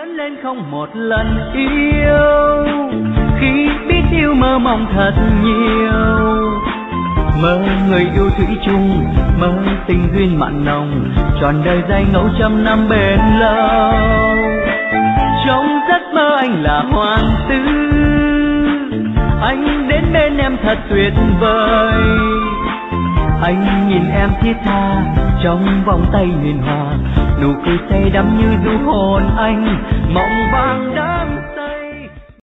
lớn lên không một lần yêu, khi biết yêu mơ mộng thật nhiều. Mơ người yêu thủy chung, mơ tình duyên mặn nồng, trọn đời dài ngẫu trăm năm bền lâu. Trong giấc mơ anh là hoàng tử, anh đến bên em thật tuyệt vời. Anh nhìn em thiết tha trong vòng tay huyền hòa, nụ cười say đắm như du hồn anh mộng vàng đắm